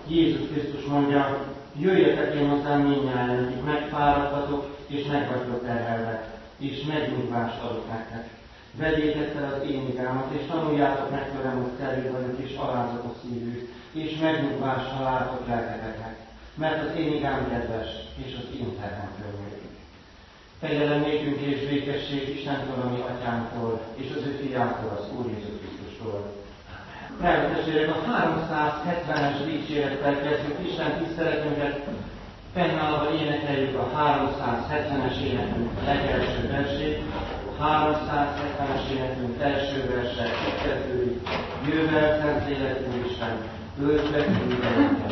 Jézus Krisztus mondja, jöjjetek én hozzám mindnyájan, akik megfáradtatok és meg vagytok terhelve, és megnyugvást adok nektek. Vegyétek fel az én igámat, és tanuljátok meg tőlem, hogy terül vagyok és alázatos szívű, és megnyugvást találtok lelketeknek, mert az én igám kedves, és az én terhem könnyű. Kegyelem nékünk és békesség Istentől, a mi atyánktól, és az ő fiától, az Úr Jézus Krisztustól. Drága testvérek, a 370-es dicsérettel kezdjük Isten tiszteletünket, fennállva énekeljük a 370-es énekünk legelső versét. A 370-es énekünk első verse így kezdődik: Jövel szent életű Isten, töltsd meg mindeneket.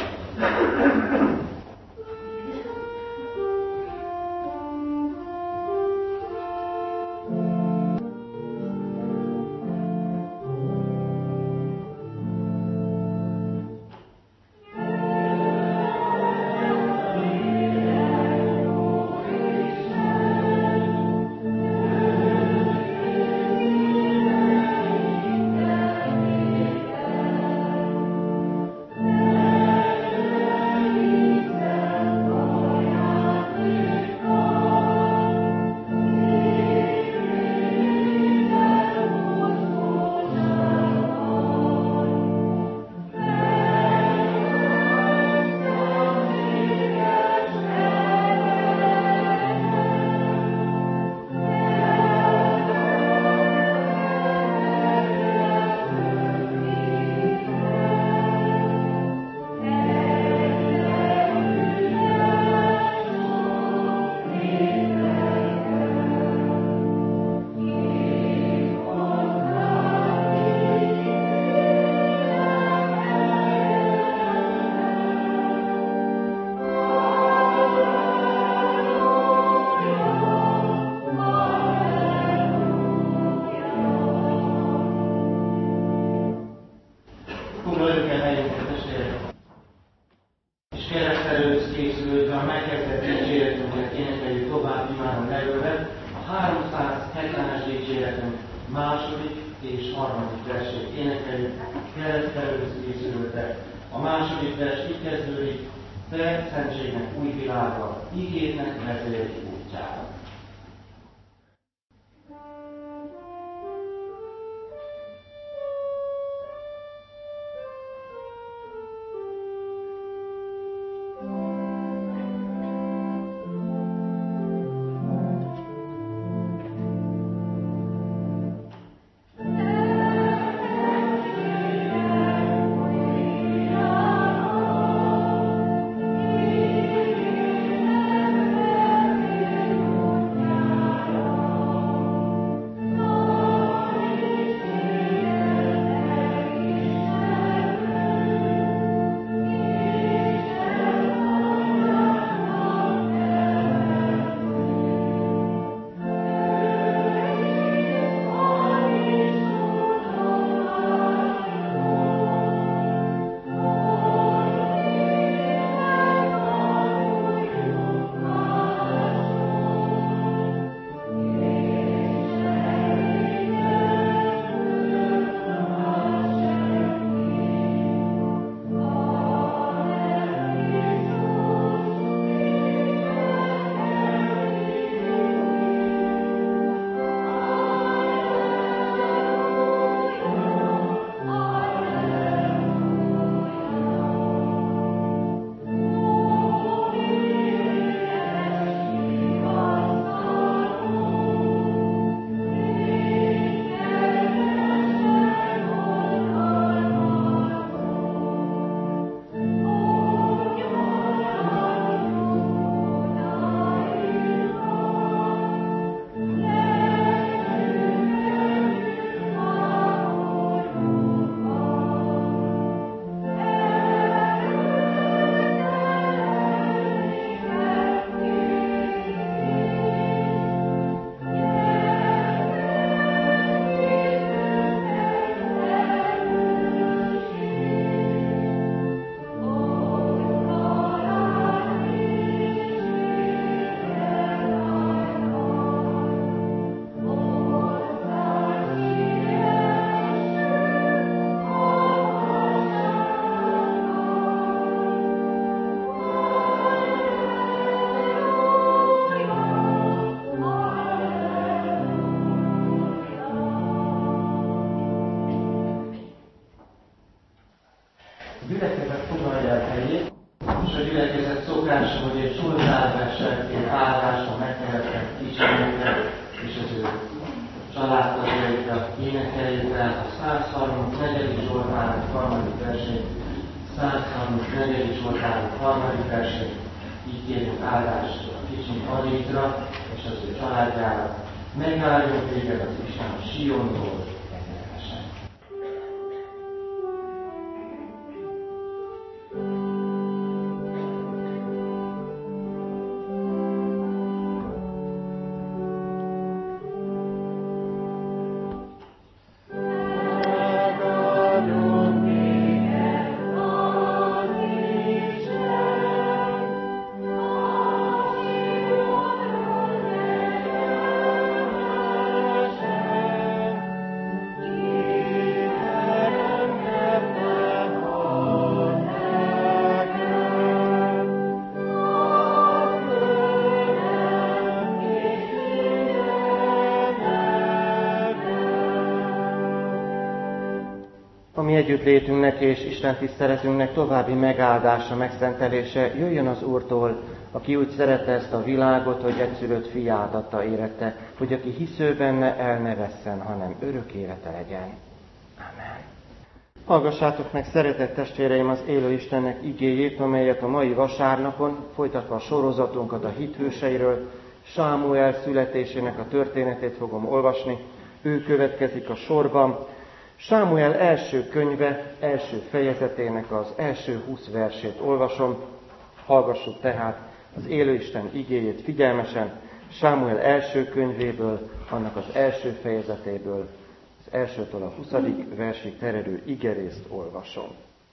gyülekezet foglalja el helyét, és a gyülekezet szokása, hogy egy zsoltárversenként áldásra megtehetett kicsinyekre és az ő családtagjaikra énekeljük el a 134. Zsoltár harmadik versét, 134. Zsoltár harmadik versét, így kérjük áldást a kicsi Adétra és az ő családjára. Megálljon téged az Isten a Sionból, egyenesen. A mi együttlétünknek és Isten tiszteletünknek további megáldása, megszentelése jöjjön az Úrtól, aki úgy szerette ezt a világot, hogy egyszülött fiát adta érette, hogy aki hisző benne, el ne vesszen, hanem örök élete legyen. Amen. Hallgassátok meg, szeretett testvéreim, az élő Istennek igéjét, amelyet a mai vasárnapon, folytatva a sorozatunkat a hithőseiről, Sámuel születésének a történetét fogom olvasni. Ő következik a sorban. Sámuel első könyve, első fejezetének az első 20 versét olvasom. Hallgassuk tehát az élő Isten igéjét figyelmesen, Sámuel első könyvéből, annak az első fejezetéből, az elsőtől a 20. versig terjedő igerészt olvasom.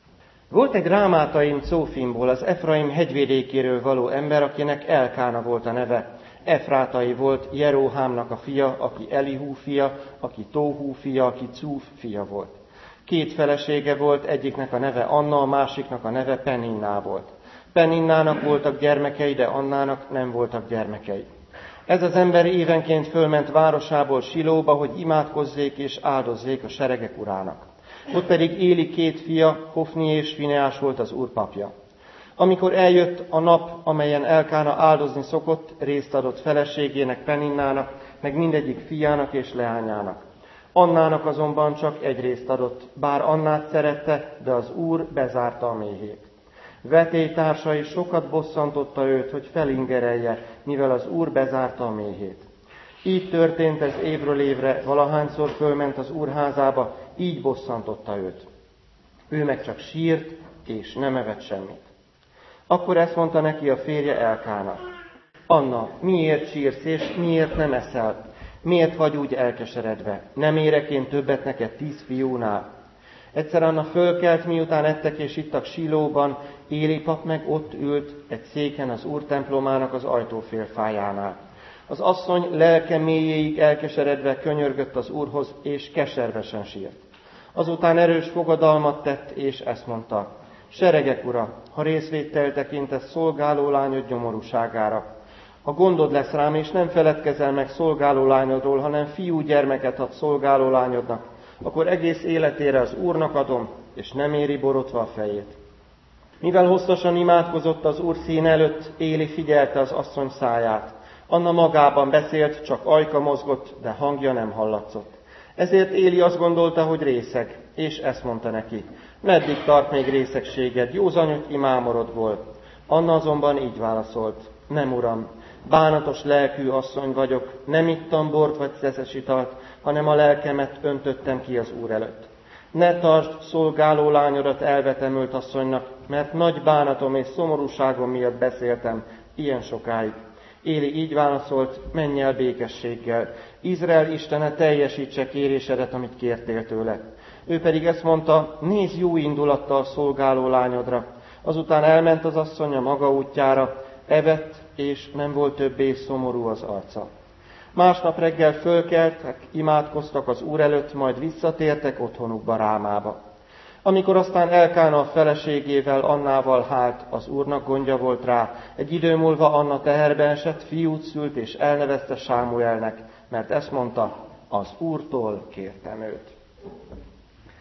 Volt egy rámátaim Cófimból, az Efraim hegyvidékéről való ember, akinek Elkána volt a neve. Efrátai volt Jeróhámnak a fia, aki Elihú fia, aki Tóhú fia, aki Cúf fia volt. 2 felesége volt, egyiknek a neve Anna, a másiknak a neve Peninná volt. Peninnának voltak gyermekei, de Annának nem voltak gyermekei. Ez az ember évenként fölment városából Silóba, hogy imádkozzék és áldozzék a seregek urának. Ott pedig Éli 2 fia, Hofni és Fineás volt az úr papja. Amikor eljött a nap, amelyen Elkána áldozni szokott, részt adott feleségének, Peninnának, meg mindegyik fiának és leányának. Annának azonban csak egy részt adott, bár Annát szerette, de az Úr bezárta a méhét. Vetélytársai sokat bosszantotta őt, hogy felingerelje, mivel az Úr bezárta a méhét. Így történt ez évről évre, valahányszor fölment az Úr házába, így bosszantotta őt. Ő meg csak sírt, és nem evett semmit. Akkor ezt mondta neki a férje Elkána: Anna, miért sírsz, és miért nem eszel? Miért vagy úgy elkeseredve? Nem érek én többet neked 10 fiúnál? Egyszer Anna fölkelt, miután ettek és ittak Silóban, Éli pap meg ott ült egy széken az Úr templomának az ajtófélfájánál. Az asszony lelke mélyéig elkeseredve könyörgött az Úrhoz, és keservesen sírt. Azután erős fogadalmat tett, és ezt mondta: Seregek ura, ha részvéttel tekintesz szolgáló lányod nyomorúságára. Ha gondod lesz rám, és nem feledkezel meg szolgáló lányodról, hanem fiú gyermeket ad szolgáló lányodnak, akkor egész életére az Úrnak adom, és nem éri borotva a fejét. Mivel hosszasan imádkozott az Úr szín előtt, Éli figyelte az asszony száját. Anna magában beszélt, csak ajka mozgott, de hangja nem hallatszott. Ezért Éli azt gondolta, hogy részeg, és ezt mondta neki: Meddig tart még részegséged, józanügy imámorodból? Anna azonban így válaszolt: Nem, uram, bánatos lelkű asszony vagyok, nem ittam bort vagy szeszes italt, hanem a lelkemet öntöttem ki az Úr előtt. Ne tartsd szolgáló lányodat elvetemült asszonynak, mert nagy bánatom és szomorúságom miatt beszéltem ilyen sokáig. Éli így válaszolt: Menj el békességgel, Izrael Istene teljesítse kérésedet, amit kértél tőle. Ő pedig ezt mondta: Nézz jó indulattal szolgáló lányodra. Azután elment az asszony a maga útjára, evett, és nem volt többé szomorú az arca. Másnap reggel fölkeltek, imádkoztak az Úr előtt, majd visszatértek otthonukba Rámába. Amikor aztán Elkána a feleségével, Annával hált, az Úrnak gondja volt rá. Egy idő múlva Anna teherbe esett, fiút szült, és elnevezte Sámuelnek, mert ezt mondta: Az Úrtól kértem őt.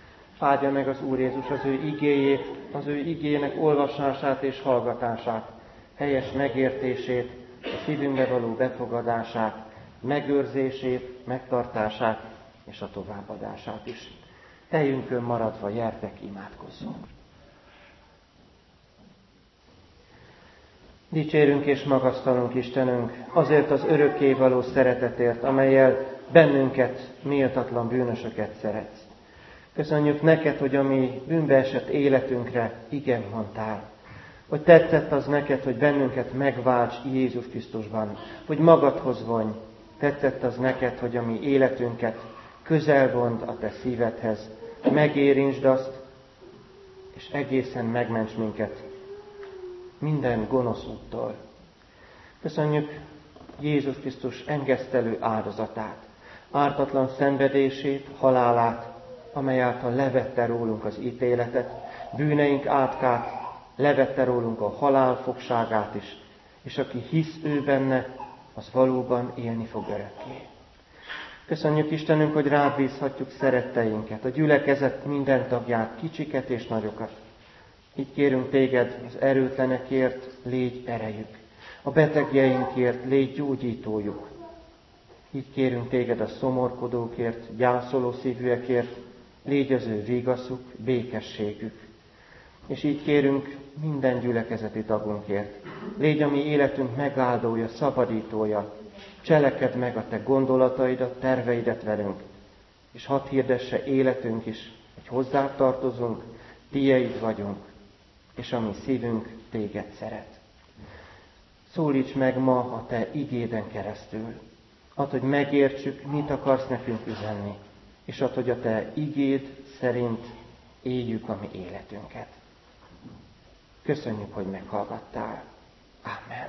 áldja meg az Úr Jézus az ő igéjét, az ő igének olvasását és hallgatását, helyes megértését, a szívünkbe való befogadását, megőrzését, megtartását és a továbbadását is. Helyünkön maradva gyertek, imádkozzunk. Dicsérünk és magasztalunk Istenünk azért az örökkévaló szeretetért, amellyel bennünket, méltatlan bűnösöket szeretsz. Köszönjük neked, hogy a mi bűnbeesett életünkre igen mondtál. Hogy tetszett az neked, hogy bennünket megválts Jézus Krisztusban, hogy magadhoz vonj. Tetszett az neked, hogy a mi életünket közel vond a te szívedhez. Megérintsd azt, és egészen megments minket minden gonosz úttól. Köszönjük Jézus Krisztus engesztelő áldozatát, ártatlan szenvedését, halálát, amely által levette rólunk az ítéletet, bűneink átkát, levette rólunk a halál fogságát is, és aki hisz ő benne, az valóban élni fog örökké. Köszönjük Istenünk, hogy rád bízhatjuk szeretteinket, a gyülekezet minden tagját, kicsiket és nagyokat. Így kérünk téged az erőtlenekért, légy erejük, a betegjeinkért, légy gyógyítójuk. Így kérünk téged a szomorkodókért, gyászoló szívűekért, légy az ő vigaszuk, békességük. És így kérünk minden gyülekezeti tagunkért. Légy a mi életünk megáldója, szabadítója. Cselekedd meg a te gondolataidat, terveidet velünk. És hadd hirdesse életünk is, hogy hozzád tartozunk, tieid vagyunk, és a mi szívünk téged szeret. Szólíts meg ma a te igéden keresztül. Add, hogy megértsük, mit akarsz nekünk üzenni, és add, hogy a te igéd szerint éljük a mi életünket. Köszönjük, hogy meghallgattál. Ámen.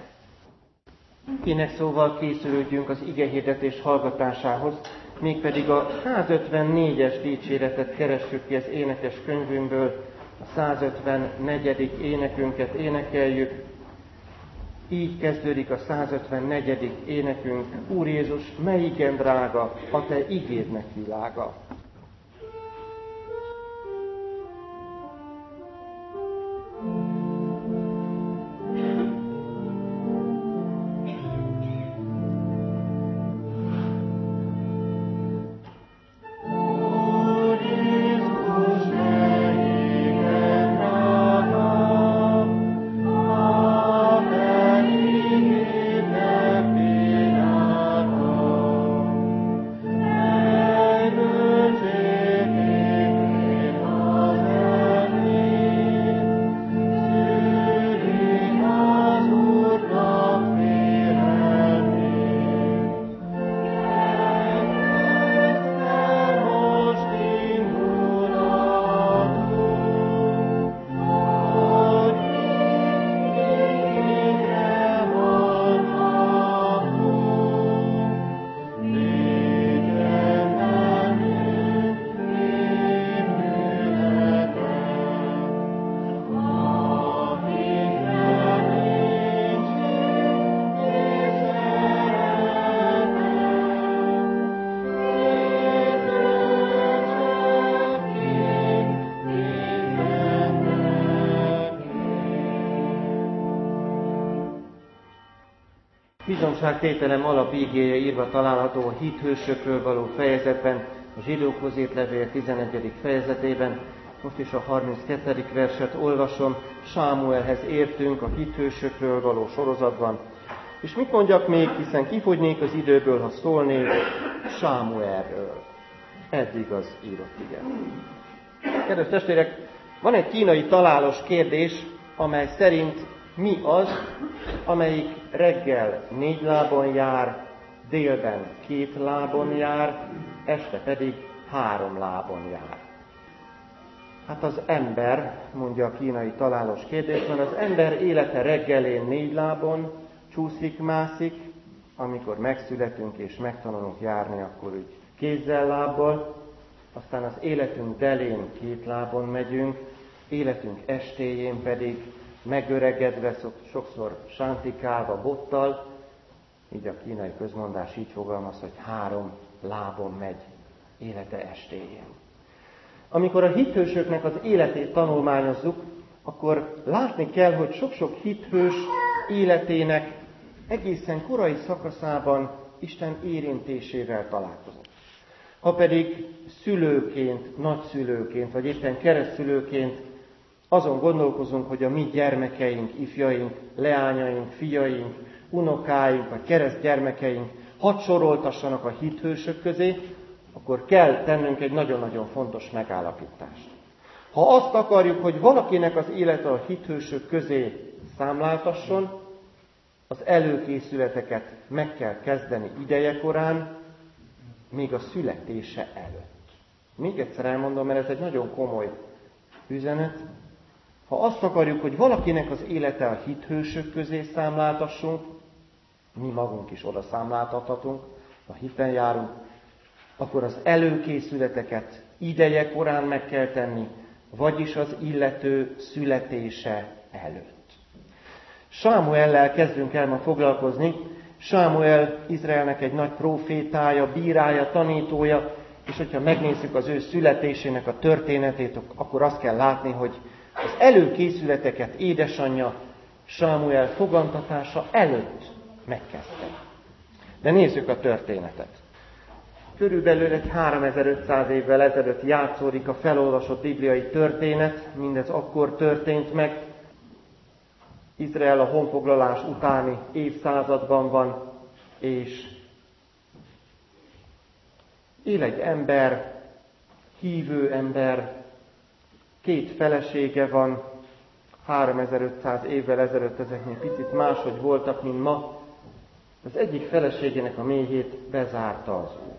Ének szóval készülődjünk az igehirdetés hallgatásához, mégpedig a 154-es dicséretet keressük ki az énekes könyvünkből, a 154. énekünket énekeljük. Így kezdődik a 154. énekünk. Úr Jézus, mely igen drága, a te igédnek világa. Bizonyságtételem alapigéje írva található a hithősökről való fejezetben, a Zsidókhoz írt levél 11. fejezetében. Most is a 32. verset olvasom. Sámuelhez értünk a hithősökről való sorozatban. És mit mondjak még, hiszen kifogynék az időből, ha szólnék Sámuelről. Eddig az írott ige. Kedves testvérek, van egy kínai találós kérdés, amely szerint mi az, amelyik reggel 4 lábon jár, délben 2 lábon jár, este pedig 3 lábon jár. Hát az ember, mondja a kínai találós kérdés, mert az ember élete reggelén 4 lábon csúszik-mászik, amikor megszületünk és megtanulunk járni, akkor úgy kézzel, lábbal, aztán az életünk delén 2 lábon megyünk, életünk estéjén pedig megöregedve, sokszor sántikálva bottal, így a kínai közmondás így fogalmaz, hogy 3 lábon megy élete estéjén. Amikor a hithősöknek az életét tanulmányozzuk, akkor látni kell, hogy sok-sok hithős életének egészen korai szakaszában Isten érintésével találkozott. Ha pedig szülőként, nagyszülőként, vagy éppen keresztszülőként azon gondolkozunk, hogy a mi gyermekeink, ifjaink, leányaink, fiaink, unokáink, vagy keresztgyermekeink hadd soroltassanak a hithősök közé, akkor kell tennünk egy nagyon-nagyon fontos megállapítást. Ha azt akarjuk, hogy valakinek az élete a hithősök közé számláltasson, az előkészületeket meg kell kezdeni idejekorán, még a születése előtt. Még egyszer elmondom, mert ez egy nagyon komoly üzenet. Ha azt akarjuk, hogy valakinek az élete a hithősök közé számláltassunk, mi magunk is oda számláltathatunk, ha hiten járunk, akkor az előkészületeket idejekorán meg kell tenni, vagyis az illető születése előtt. Sámuellel kezdünk el ma foglalkozni. Sámuel Izraelnek egy nagy prófétája, bírája, tanítója, és hogyha megnézzük az ő születésének a történetét, akkor azt kell látni, hogy az előkészületeket édesanyja Sámuel fogantatása előtt megkezdte. De nézzük a történetet. Körülbelül egy 3500 évvel ezelőtt játszódik a felolvasott bibliai történet, mindez akkor történt meg. Izrael a honfoglalás utáni évszázadban van, és él egy ember, hívő ember, 2 felesége van, 3500 évvel ezelőtt ezeknél picit máshogy voltak, mint ma. Az egyik feleségének a méhét bezárta az Úr.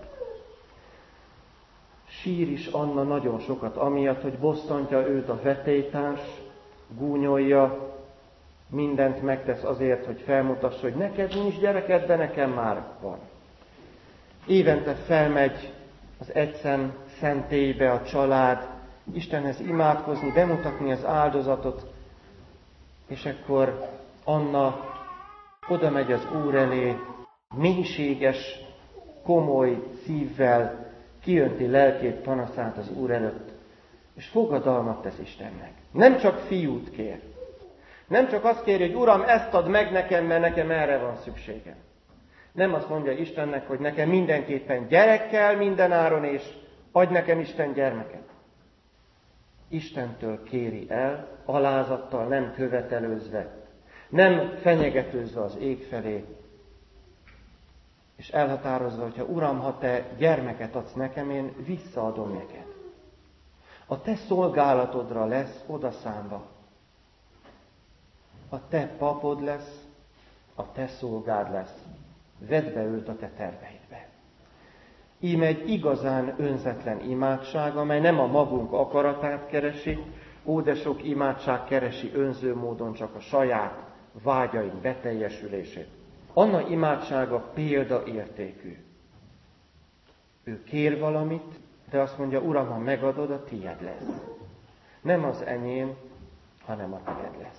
Sír is Anna nagyon sokat, amiatt, hogy bosszantja őt a vetélytárs, gúnyolja, mindent megtesz azért, hogy felmutassa, hogy neked nincs gyereked, de nekem már van. Évente felmegy az egyszem szentélybe a család, Istenhez imádkozni, bemutatni az áldozatot, és akkor Anna oda megy az Úr elé, mélységes, komoly szívvel kiönti lelkét, panaszát az Úr előtt, és fogadalmat tesz Istennek. Nem csak fiút kér. Nem csak azt kéri, hogy Uram, ezt add meg nekem, mert nekem erre van szükségem. Nem azt mondja Istennek, hogy nekem mindenképpen gyerek kell mindenáron, és adj nekem Isten gyermeket. Istentől kéri el, alázattal, nem követelőzve, nem fenyegetőzve az ég felé, és elhatározva, hogyha Uram, ha te gyermeket adsz nekem, én visszaadom neked. A te szolgálatodra lesz odaszámva. A te papod lesz, a te szolgád lesz. Vedd be őt a te terveidbe. Íme egy igazán önzetlen imádság, amely nem a magunk akaratát keresi, de sok imádság keresi önző módon csak a saját vágyaink beteljesülését. Anna imádsága példaértékű. Ő kér valamit, de azt mondja, Uram, ha megadod, a tiéd lesz. Nem az enyém, hanem a tiéd lesz.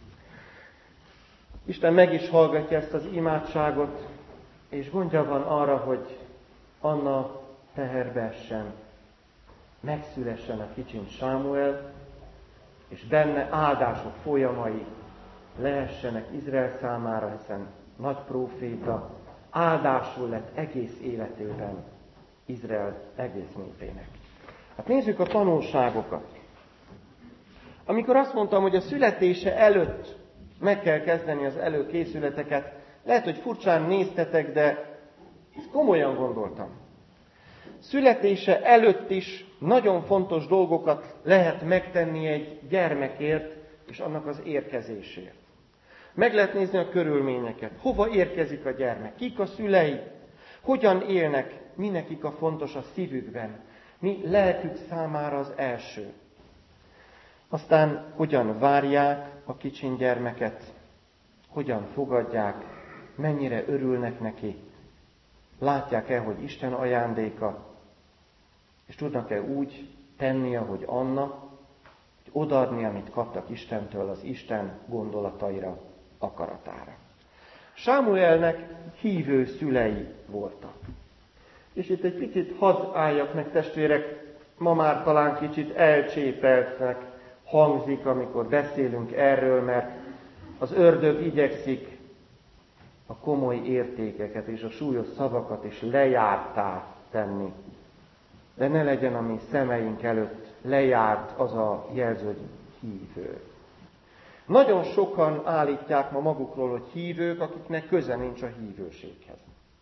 Isten meg is hallgatja ezt az imádságot, és gondja van arra, hogy Anna teherbe essen, megszülessen a kicsin Sámuel, és benne áldások folyamai lehessenek Izrael számára, hiszen nagy próféta, áldásul lett egész életében Izrael egész népének. Hát nézzük a tanulságokat. Amikor azt mondtam, hogy a születése előtt meg kell kezdeni az előkészületeket, lehet, hogy furcsán néztetek, de ezt komolyan gondoltam. Születése előtt is nagyon fontos dolgokat lehet megtenni egy gyermekért és annak az érkezésért. Meg lehet nézni a körülményeket. Hova érkezik a gyermek? Kik a szülei? Hogyan élnek? Mi nekik a fontos a szívükben? Mi lelkük számára az első? Aztán hogyan várják a kicsin gyermeket? Hogyan fogadják? Mennyire örülnek neki? Látják-e, hogy Isten ajándéka? És tudnak-e úgy tenni, ahogy Anna, hogy odaadni, amit kaptak Istentől, az Isten gondolataira, akaratára. Sámuelnek hívő szülei voltak. És itt egy picit hadd álljak meg, testvérek, ma már talán kicsit elcsépeltnek hangzik, amikor beszélünk erről, mert az ördög igyekszik a komoly értékeket és a súlyos szavakat is lejárttá tenni. De ne legyen a mi szemeink előtt lejárt az a jelző, hogy hívő. Nagyon sokan állítják ma magukról, hogy hívők, akiknek köze nincs a hívőséghez.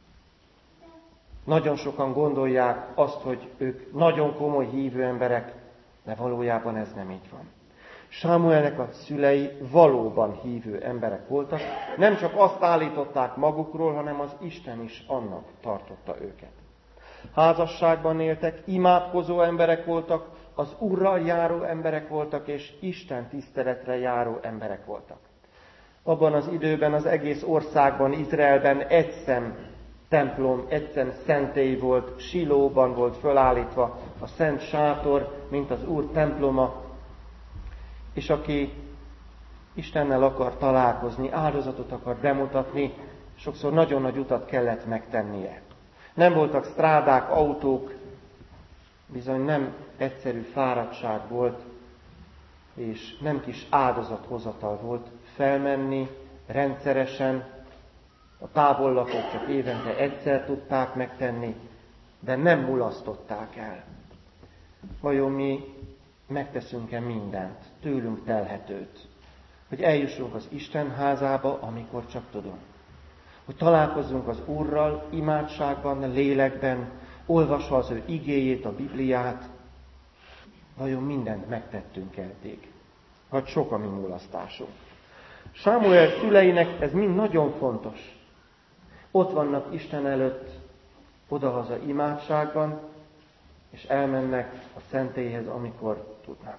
Nagyon sokan gondolják azt, hogy ők nagyon komoly hívő emberek, de valójában ez nem így van. Sámuelnek a szülei valóban hívő emberek voltak, nem csak azt állították magukról, hanem az Isten is annak tartotta őket. Házasságban éltek, imádkozó emberek voltak, az Urral járó emberek voltak, és Isten tiszteletre járó emberek voltak. Abban az időben az egész országban, Izraelben egyszem templom, egyszem szentély volt, Silóban volt fölállítva a szent sátor, mint az Úr temploma, és aki Istennel akar találkozni, áldozatot akar bemutatni, sokszor nagyon nagy utat kellett megtennie. Nem voltak strádák, autók, bizony nem egyszerű fáradtság volt, és nem kis áldozathozatal volt felmenni rendszeresen. A távollakók csak évente egyszer tudták megtenni, de nem mulasztották el. Vajon mi megteszünk-e mindent, tőlünk telhetőt, hogy eljussunk az Isten házába, amikor csak tudunk? Hogy találkozzunk az Úrral imádságban, lélekben, olvasva az ő igéjét, a Bibliát. Vajon mindent megtettünk eddig? Vagy sok a mi mulasztásunk? Sámuel szüleinek ez mind nagyon fontos. Ott vannak Isten előtt, odahaza imádságban, és elmennek a szentélyhez, amikor tudnak.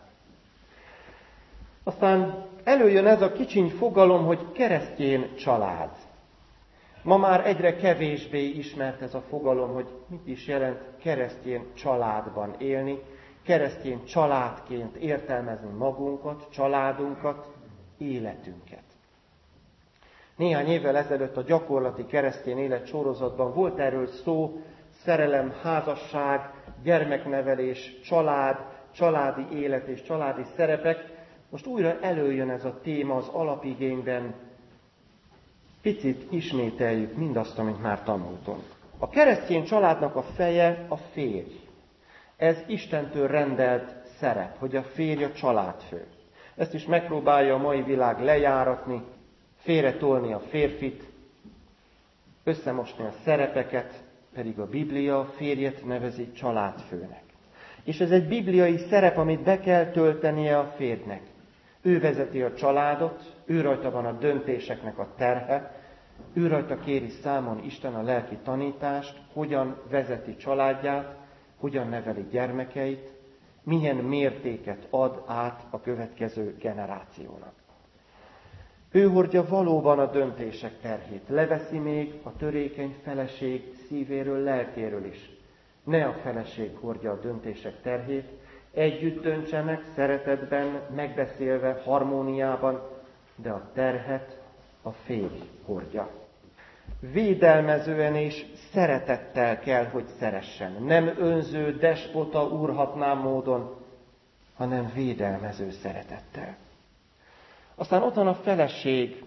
Aztán előjön ez a kicsiny fogalom, hogy keresztény család. Ma már egyre kevésbé ismert ez a fogalom, hogy mit is jelent keresztény családban élni, keresztény családként értelmezni magunkat, családunkat, életünket. Néhány évvel ezelőtt a gyakorlati keresztény élet sorozatban volt erről szó, szerelem, házasság, gyermeknevelés, család, családi élet és családi szerepek. Most újra előjön ez a téma az alapigényben. Picit ismételjük mindazt, amit már tanultunk. A keresztény családnak a feje a férj. Ez Istentől rendelt szerep, hogy a férj a családfő. Ezt is megpróbálja a mai világ lejáratni, félretolni a férfit, összemosni a szerepeket, pedig a Biblia a férjet nevezi családfőnek. És ez egy bibliai szerep, amit be kell töltenie a férjnek. Ő vezeti a családot, ő rajta van a döntéseknek a terhe, ő rajta kéri számon Isten a lelki tanítást, hogyan vezeti családját, hogyan neveli gyermekeit, milyen mértéket ad át a következő generációnak. Ő hordja valóban a döntések terhét, leveszi még a törékeny feleség szívéről, lelkéről is. Ne a feleség hordja a döntések terhét, együtt döntsenek, szeretetben, megbeszélve, harmóniában, de a terhet a férj hordja. Védelmezően és szeretettel kell, hogy szeressen. Nem önző, despota, úrhatnám módon, hanem védelmező szeretettel. Aztán ott van a feleség.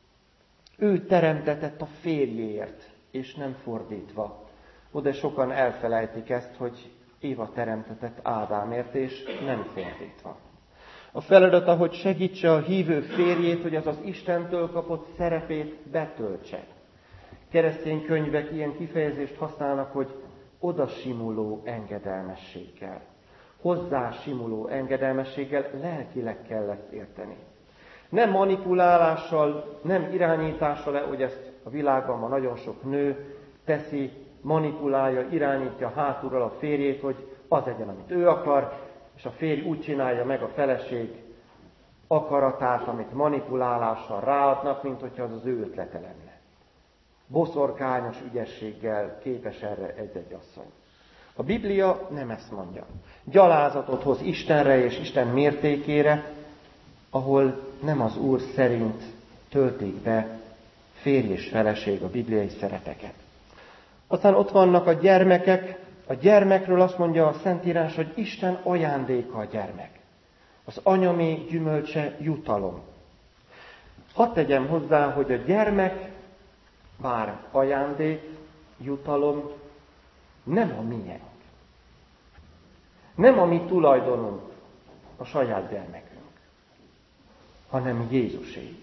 Ő teremtetett a férjéért, és nem fordítva. De sokan elfelejtik ezt, hogy Éva teremtetett Ádámért, és nem fordítva. A feladata, hogy segítse a hívő férjét, hogy az az Istentől kapott szerepét betöltse. Keresztény könyvek ilyen kifejezést használnak, hogy odasimuló engedelmességgel. Hozzá simuló engedelmességgel lelkileg kell ezt érteni. Nem manipulálással, nem irányítással, hogy ezt a világban ma nagyon sok nő teszi, manipulálja, irányítja hátulról a férjét, hogy az legyen, amit ő akar, és a férj úgy csinálja meg a feleség akaratát, amit manipulálással ráadnak, mint hogyha az az ő ötlete lenne. Boszorkányos ügyességgel képes erre egy-egy asszony. A Biblia nem ezt mondja. Gyalázatot hoz Istenre és Isten mértékére, ahol nem az Úr szerint töltik be férj és feleség a bibliai szerepeket. Aztán ott vannak a gyermekek, A gyermekről azt mondja a Szentírás, hogy Isten ajándéka a gyermek. Az anyamé gyümölcse jutalom. Hadd tegyem hozzá, hogy a gyermek, bár ajándék, jutalom, nem a miénk. Nem a mi tulajdonunk, a saját gyermekünk, hanem Jézusé.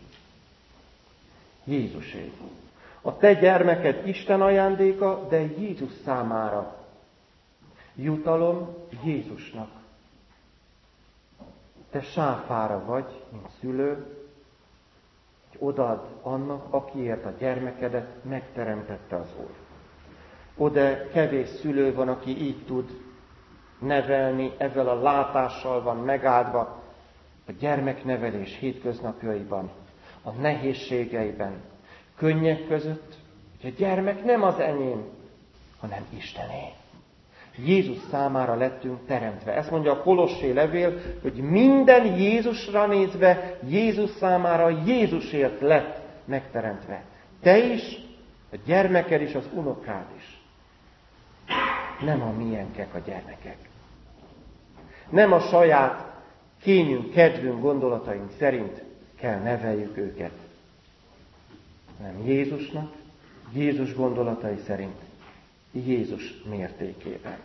Jézusé. A te gyermeked Isten ajándéka, de Jézus számára. Jutalom Jézusnak. Te sáfára vagy, mint szülő, hogy odaad annak, akiért a gyermekedet megteremtette az Úr. Oda kevés szülő van, aki így tud nevelni, ezzel a látással van megáldva a gyermeknevelés hétköznapjaiban, a nehézségeiben, könnyek között, hogy a gyermek nem az enyém, hanem Istené. Jézus számára lettünk teremtve. Ezt mondja a Kolossé levél, hogy minden Jézusra nézve, Jézus számára Jézusért lett megteremtve. Te is, a gyermeked is, az unokád is. Nem a miénkek a gyermekek. Nem a saját kényünk, kedvünk, gondolataink szerint kell neveljük őket, hanem Jézusnak, Jézus gondolatai szerint, Jézus mértékében.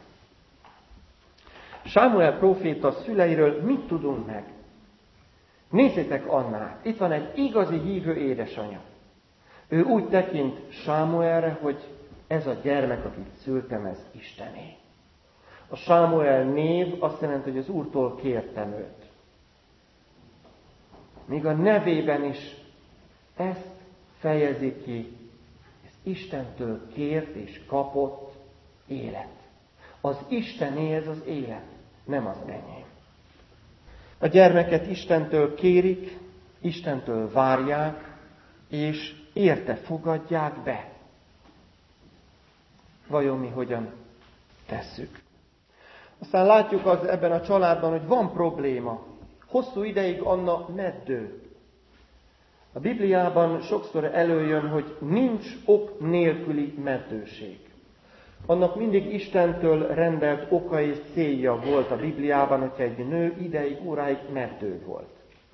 Sámuel próféta szüleiről mit tudunk meg? Nézzétek Annát, itt van egy igazi hívő édesanyja. Ő úgy tekint Sámuelre, hogy ez a gyermek, akit szültem, ez Istené. A Sámuel név azt jelenti, hogy az Úrtól kértem őt. Míg a nevében is ezt fejezi ki, ez Istentől kért és kapott élet. Az Istené ez az élet, nem az enyém. A gyermeket Istentől kérik, Istentől várják, és érte fogadják be. Vajon mi hogyan tesszük? Aztán látjuk ebben a családban, hogy van probléma. Hosszú ideig Anna meddő. A Bibliában sokszor előjön, hogy nincs ok nélküli meddőség. Annak mindig Istentől rendelt oka és célja volt a Bibliában, hogyha egy nő ideig, óráig meddő volt.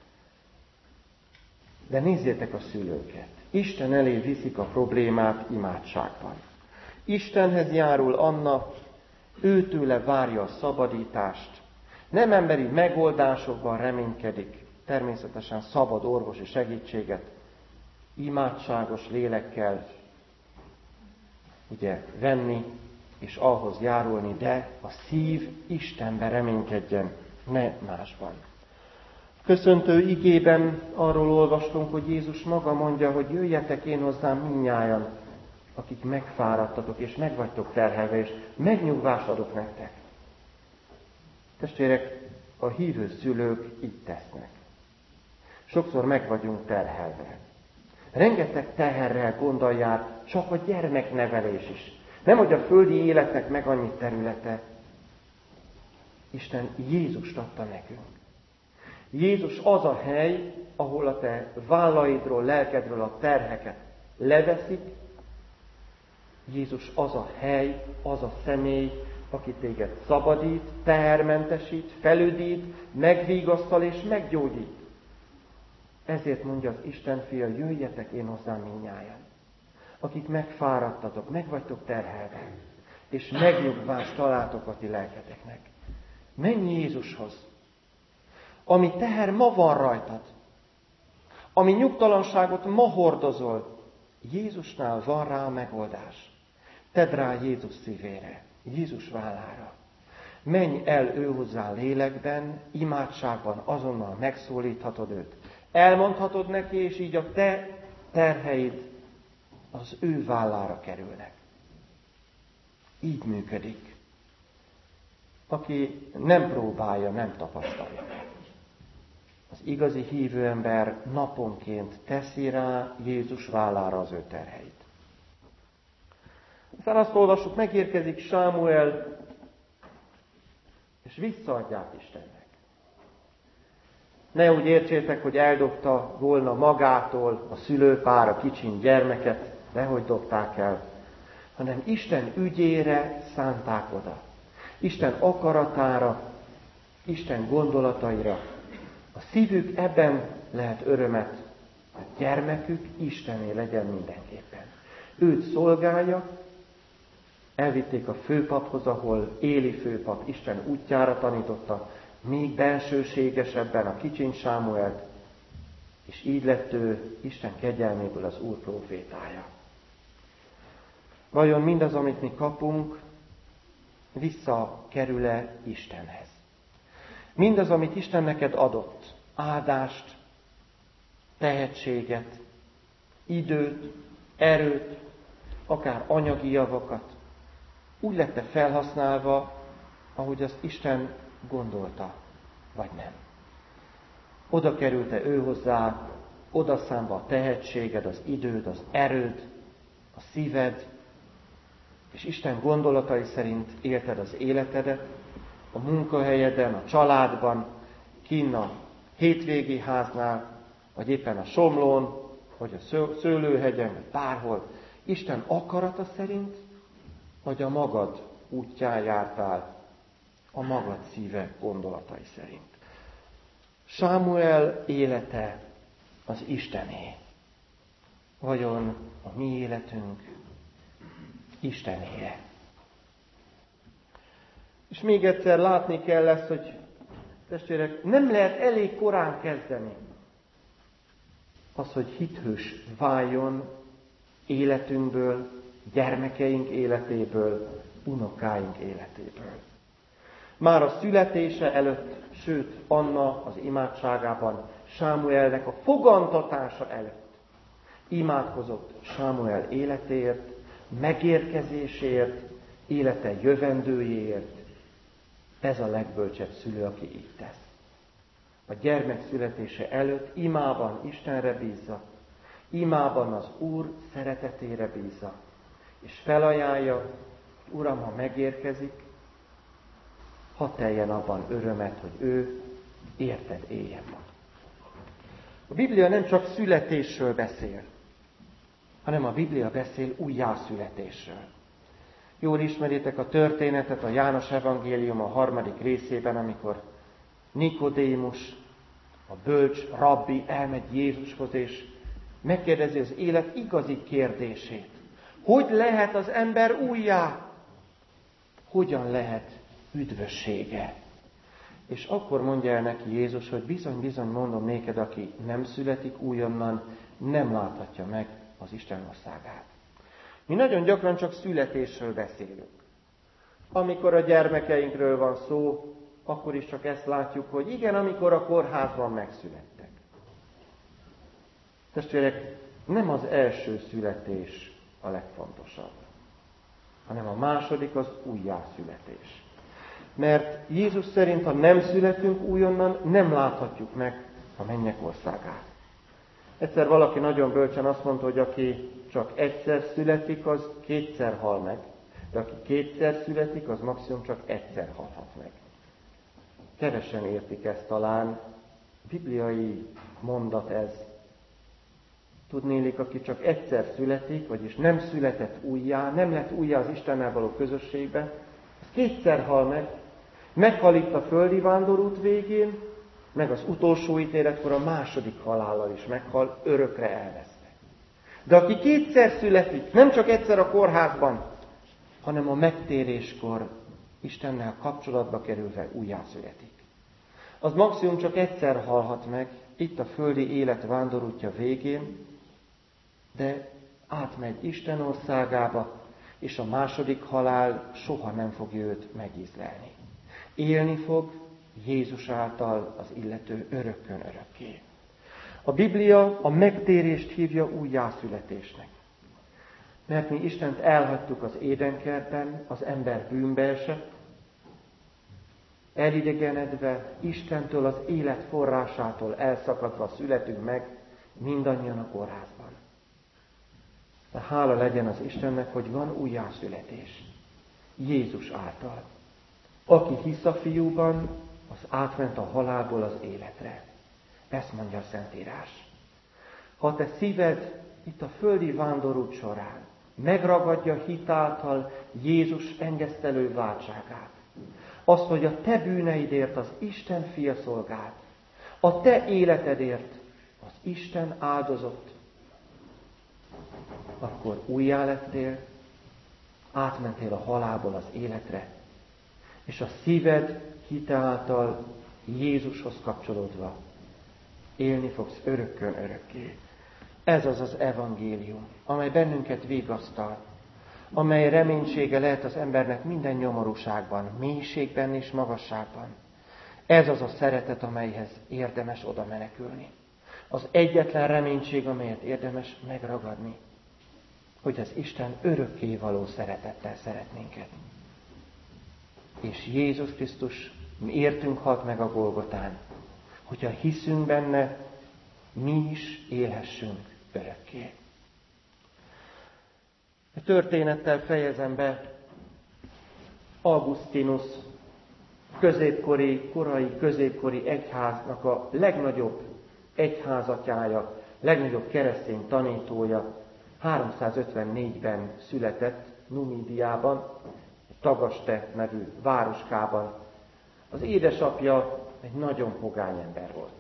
De nézzétek a szülőket. Isten elé viszik a problémát imádságban. Istenhez járul Anna, őtőle várja a szabadítást. Nem emberi megoldásokban reménykedik, természetesen szabad orvosi segítséget, imádságos lélekkel ugye venni, és ahhoz járulni, de a szív Istenbe reménykedjen, ne másban. Köszöntő igében arról olvastunk, hogy Jézus maga mondja, hogy jöjjetek én hozzám mindnyájan, akik megfáradtatok és meg vagytok terhelve, és megnyugvást adok nektek. Testvérek, a hívő szülők így tesznek. Sokszor meg vagyunk terhelve. Rengeteg teherrel gondolják, csak a gyermeknevelés is. Nem, hogy a földi életnek meg annyi területe. Isten Jézust adta nekünk. Jézus az a hely, ahol a te vállaidról, lelkedről a terheket leveszik. Jézus az a hely, az a személy, aki téged szabadít, tehermentesít, felüdít, megvigasztal és meggyógyít. Ezért mondja az Isten fia, jöjjetek én hozzám mindnyájan, akik megfáradtatok, meg vagytok terhelve, és megnyugvást találtok a ti lelketeknek. Menj Jézushoz, ami teher ma van rajtad, ami nyugtalanságot ma hordozol, Jézusnál van rá a megoldás. Tedd rá Jézus szívére, Jézus vállára. Menj el ő hozzá lélekben, imádságban azonnal megszólíthatod őt. Elmondhatod neki, és így a te terheid az ő vállára kerülnek. Így működik. Aki nem próbálja, nem tapasztalja meg. Az igazi hívő ember naponként teszi rá Jézus vállára az ő terheit. Aztán azt olvassuk, megérkezik Sámuel, és visszaadják Istennek. Ne úgy értsétek, hogy eldobta volna magától a szülőpár a kicsin gyermeket, nehogy dobták el, hanem Isten ügyére szánták oda. Isten akaratára, Isten gondolataira. A szívük ebben lehet örömet, a gyermekük Istené legyen mindenképpen. Őt szolgálja, elvitték a főpaphoz, ahol Éli főpap Isten útjára tanította, még bensőségesebben a kicsiny Sámuelt, és így lett ő Isten kegyelméből az Úr prófétája. Vajon mindaz, amit mi kapunk, visszakerül-e Istenhez? Mindaz, amit Isten neked adott, áldást, tehetséget, időt, erőt, akár anyagi javakat, úgy lett-e felhasználva, ahogy azt Isten gondolta, vagy nem? Oda került-e ő hozzá, oda számba a tehetséged, az időd, az erőd, a szíved, és Isten gondolatai szerint élted az életedet, a munkahelyeden, a családban, kinn a hétvégi háznál, vagy éppen a Somlón, vagy a Szőlőhegyen, vagy bárhol. Isten akarata szerint, vagy a magad útján jártál, a magad szíve gondolatai szerint. Sámuel élete az Istené. Vajon a mi életünk Istené-e? És még egyszer látni kell ezt, hogy testvérek, nem lehet elég korán kezdeni az, hogy hithős váljon életünkből, gyermekeink életéből, unokáink életéből. Már a születése előtt, sőt, Anna az imádságában, Sámuelnek a fogantatása előtt imádkozott Sámuel életéért, megérkezésért, élete jövendőjéért. Ez a legbölcsebb szülő, aki így tesz. A gyermek születése előtt imában Istenre bízza, imában az Úr szeretetére bízza, és felajánlja, hogy Uram, ha megérkezik, hadd teljen abban örömet, hogy ő érted éljen ma. A Biblia nem csak születésről beszél, hanem a Biblia beszél újjászületésről. Jól ismeritek a történetet a János evangélium a 3. részében, amikor Nikodémus, a bölcs rabbi elmegy Jézushoz, és megkérdezi az élet igazi kérdését. Hogy lehet az ember újjá? Hogyan lehet üdvössége? És akkor mondja el neki Jézus, hogy bizony mondom néked, aki nem születik újonnan, nem láthatja meg az Isten országát. Mi nagyon gyakran csak születésről beszélünk. Amikor a gyermekeinkről van szó, akkor is csak ezt látjuk, hogy igen, amikor a kórházban megszülettek. Testvérek, nem az első születés a legfontosabb, hanem a második az újjászületés. Mert Jézus szerint, ha nem születünk újonnan, nem láthatjuk meg a mennyek országát. Egyszer valaki nagyon bölcsen azt mondta, hogy aki csak egyszer születik, az kétszer hal meg, de aki kétszer születik, az maximum csak egyszer halhat meg. Kevesen értik ezt talán, bibliai mondat ez. Tudnélik, aki csak egyszer születik, vagyis nem született újjá, nem lett újjá az Istennel való közösségbe, az kétszer hal meg. Meghal itt a földi vándorút végén, meg az utolsó ítéletkor a második halállal is meghal, örökre elvesznek. De aki kétszer születik, nem csak egyszer a kórházban, hanem a megtéréskor Istennel kapcsolatba kerülve újjászületik. Az maximum csak egyszer halhat meg, itt a földi élet vándorútja végén, de átmegy Isten országába, és a második halál soha nem fogja őt megízlelni. Élni fog Jézus által az illető örökkön örökké. A Biblia a megtérést hívja újjászületésnek. Mert mi Istent elhagytuk az édenkertben, az ember bűnbe esett, elidegenedve, Istentől, az élet forrásától elszakadva születünk meg mindannyian a kórházban. De hála legyen az Istennek, hogy van újjászületés. Jézus által. Aki hisz a fiúban, az átment a halálból az életre. Ezt mondja a Szentírás. Ha te szíved itt a földi vándorút során megragadja hitáltal Jézus engesztelő váltságát. Azt, hogy a te bűneidért az Isten fia szolgált, a te életedért az Isten áldozott, akkor újjá lettél, átmentél a halálból az életre, és a szíved hite által Jézushoz kapcsolódva élni fogsz örökkön örökké. Ez az az evangélium, amely bennünket vigasztal, amely reménysége lehet az embernek minden nyomorúságban, mélységben és magasságban. Ez az a szeretet, amelyhez érdemes oda menekülni. Az egyetlen reménység, amelyet érdemes megragadni, hogy az Isten örökké való szeretettel szeret minket. És Jézus Krisztus mi értünk halt meg a Golgotán, hogyha hiszünk benne, mi is élhessünk örökké. A történettel fejezem be. Augustinus korai középkori egyháznak a legnagyobb egyházatyája, legnagyobb keresztény tanítója 354-ben született Numidiában, Tagaste nevű városkában. Az édesapja egy nagyon pogány ember volt.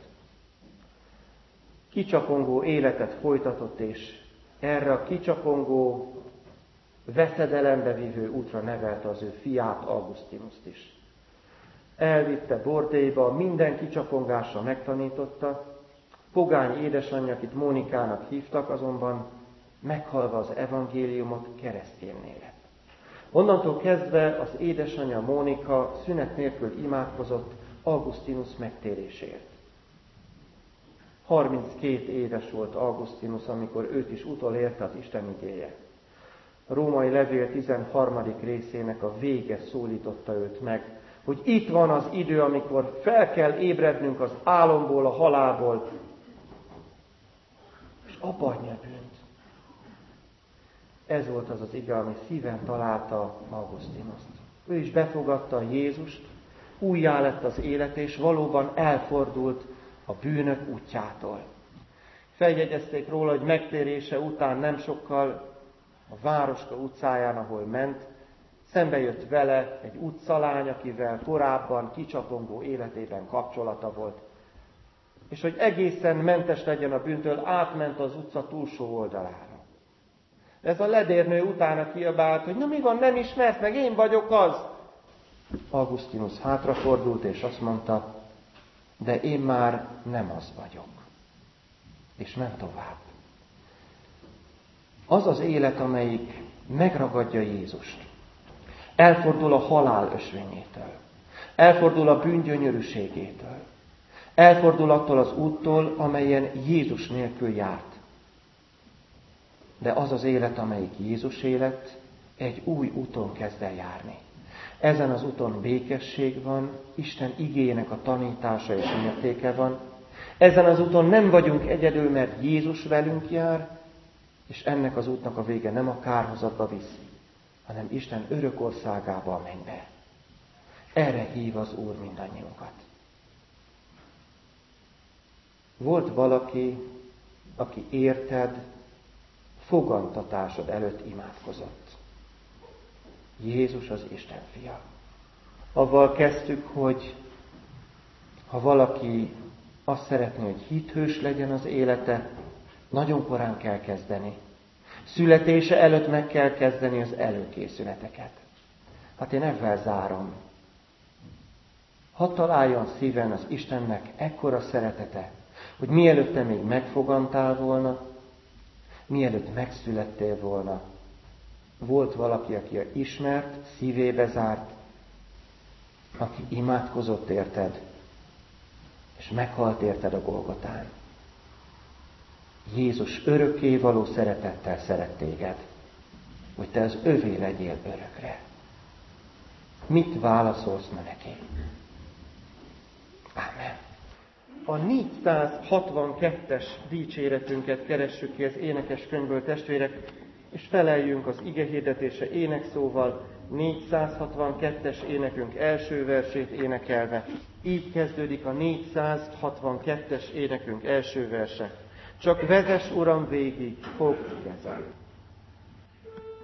Kicsapongó életet folytatott, és erre a kicsapongó, veszedelembe vívő útra nevelte az ő fiát, Augustinust is. Elvitte Bordélyba, minden kicsapongásra megtanította, pogány édesanyja, akit Mónikának hívtak, azonban meghalva az evangéliumot keresztényné lett. Onnantól kezdve az édesanyja Mónika szünet nélkül imádkozott Augustinus megtérésért. 32 éves volt Augustinus, amikor őt is utolérte az Isten igéje. A római levél 13. részének a vége szólította őt meg, hogy itt van az idő, amikor fel kell ébrednünk az álomból, a halálból, és abbahagyni a bűnt. Ez volt az az ige, ami szíven találta Augustinust. Ő is befogadta Jézust, újjá lett az élet, és valóban elfordult a bűnök útjától. Feljegyezték róla, hogy megtérése után nem sokkal a városka utcáján, ahol ment, szembe jött vele egy utcalány, akivel korábban kicsapongó életében kapcsolata volt. És hogy egészen mentes legyen a bűntől, átment az utca túlsó oldalára. Ez a ledérnő utána kiabált, hogy na mi van, nem ismersz meg, én vagyok az. Augustinus hátrafordult, és azt mondta, de én már nem az vagyok. És ment tovább. Az az élet, amelyik megragadja Jézust, elfordul a halál ösvényétől, elfordul a bűn gyönyörűségétől, elfordul attól az úttól, amelyen Jézus nélkül járt. De az az élet, amelyik Jézus élet, egy új úton kezd el járni. Ezen az úton békesség van, Isten igének a tanítása és mértéke van. Ezen az úton nem vagyunk egyedül, mert Jézus velünk jár, és ennek az útnak a vége nem a kárhozatba visz, hanem Isten örök országába, a mennybe. Erre hív az Úr mindannyiunkat. Volt valaki, aki érted, fogantatásod előtt imádkozott. Jézus az Isten fia. Avval kezdtük, hogy ha valaki azt szeretné, hogy hithős legyen az élete, nagyon korán kell kezdeni. Születése előtt meg kell kezdeni az előkészületeket. Hát én ezzel zárom. Hadd találjon szíven az Istennek ekkora szeretete, hogy mielőtt te még megfogantál volna, mielőtt megszülettél volna, volt valaki, aki ismert, szívébe zárt, aki imádkozott érted, és meghalt érted a Golgotán. Jézus örökké való szeretettel szeret téged, hogy te az övé legyél örökre. Mit válaszolsz ma neki? Ámen. A 462-es dicséretünket keressük ki az énekeskönyvből, testvérek, és feleljünk az igehirdetése énekszóval, 462-es énekünk első versét énekelve. Így kezdődik a 462-es énekünk első verse. Csak vezess, Uram, végig, fogd kezem.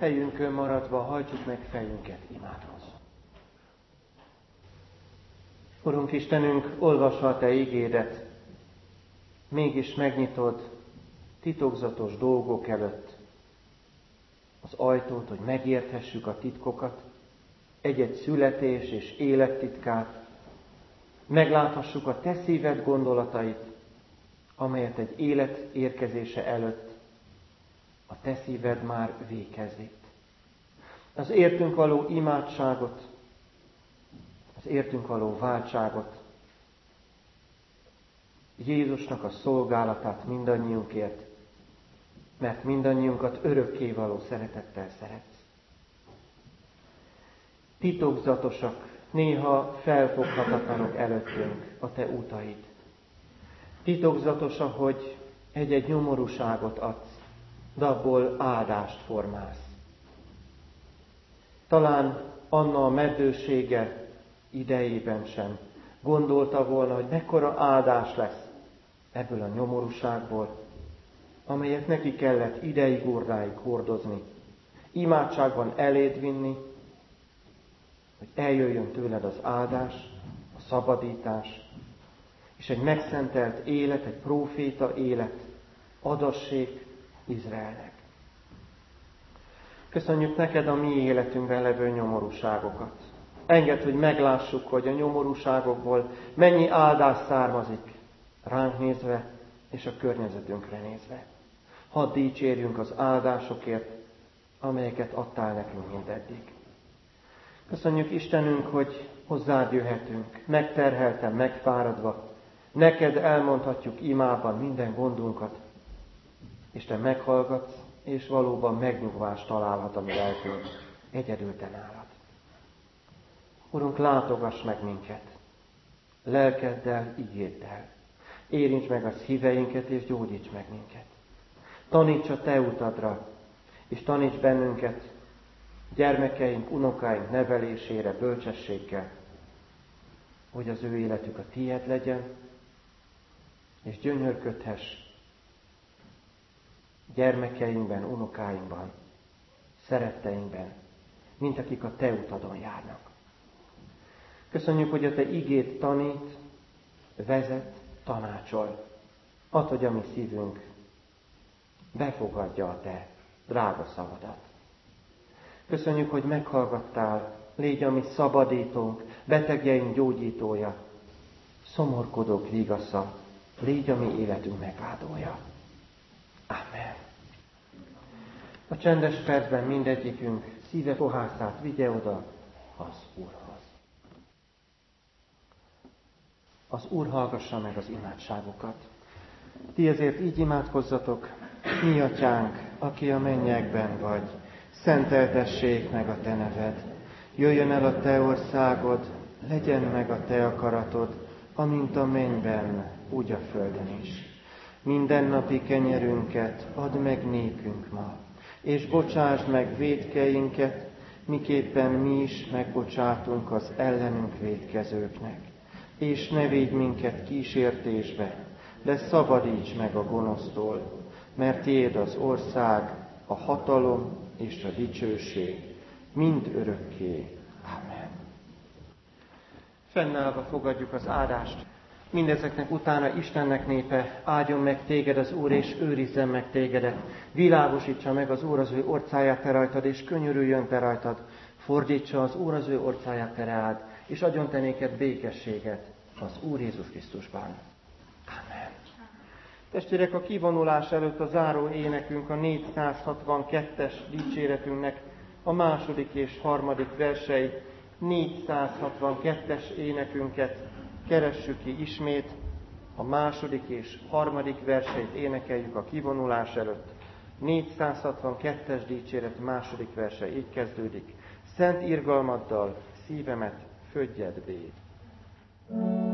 helyünkön maradva hajtsuk meg fejünket imádhoz. Urunk Istenünk, olvasva a Te igédet, mégis megnyitod titokzatos dolgok előtt az ajtót, hogy megérthessük a titkokat, egy-egy születés és élettitkát, megláthassuk a Te szíved gondolatait, amelyet egy élet érkezése előtt a Te szíved már végezzít. Az értünk való imádságot, az értünk való váltságot, Jézusnak a szolgálatát mindannyiunkért, mert mindannyiunkat örökkévaló szeretettel szeretsz. Titokzatosak, néha felfoghatatlanok előttünk a Te utaid. Titokzatos, hogy egy-egy nyomorúságot adsz, de abból áldást formálsz. Talán Anna a meddősége idejében sem gondolta volna, hogy mekkora áldás lesz ebből a nyomorúságból, amelyet neki kellett ideig, óráig hordozni, imádságban eléd vinni, hogy eljöjjön tőled az áldás, a szabadítás, és egy megszentelt élet, egy próféta élet adassék Izraelnek. Köszönjük neked a mi életünkben levő nyomorúságokat. Engedd, hogy meglássuk, hogy a nyomorúságokból mennyi áldás származik ránk nézve és a környezetünkre nézve. Hadd dicsérjünk az áldásokért, amelyeket adtál nekünk mindeddig. Köszönjük Istenünk, hogy hozzád jöhetünk, megterhelten, megfáradva. Neked elmondhatjuk imában minden gondunkat, és Te meghallgatsz, és valóban megnyugvást találhat a mi lelkünk egyedül Te nálad. Urunk, látogass meg minket, lelkeddel, igéddel. Érints meg a szíveinket, és gyógyíts meg minket. Taníts a Te utadra, és taníts bennünket gyermekeink, unokáink nevelésére bölcsességgel, hogy az ő életük a Tied legyen, és gyönyörködhess gyermekeinkben, unokáinkban, szeretteinkben, mint akik a Te utadon járnak. Köszönjük, hogy a Te igét tanít, vezet, tanácsol. Add, hogy a mi szívünk befogadja a Te drága szavadat. Köszönjük, hogy meghallgattál, légy a mi szabadítónk, betegjeink gyógyítója, szomorkodók vigasza, légy a mi életünk megvádolja. Amen. A csendes percben mindegyikünk szíve fohászát vigye oda az Úrhoz. Az Úr hallgassa meg az imádságokat. Ti ezért így imádkozzatok: mi atyánk, aki a mennyekben vagy, szenteltessék meg a Te neved. Jöjjön el a Te országod, legyen meg a Te akaratod, amint a mennyben, úgy a földön is. Mindennapi kenyerünket add meg nékünk ma, és bocsásd meg vétkeinket, miképpen mi is megbocsátunk az ellenünk vétkezőknek. És ne védj minket kísértésbe, de szabadíts meg a gonosztól, mert Tiéd az ország, a hatalom és a dicsőség, mind örökké. Amen. Fennállva fogadjuk az áldást. Mindezeknek utána Istennek népe, áldjon meg téged az Úr, és őrizzen meg tégedet. Világosítsa meg az Úr az ő orcáját te rajtad, és könyörüljön te rajtad. Fordítsa az Úr az ő orcáját te reád, és adjon te néked békességet az Úr Jézus Krisztusban. Amen. Testvérek, a kivonulás előtt a záró énekünk, a 462-es dicséretünknek a második és harmadik versei. 462-es énekünket keressük ki ismét, a második és harmadik verseit énekeljük a kivonulás előtt. 462-es dicséret második verse így kezdődik: Szent irgalmaddal szívemet födjed véd.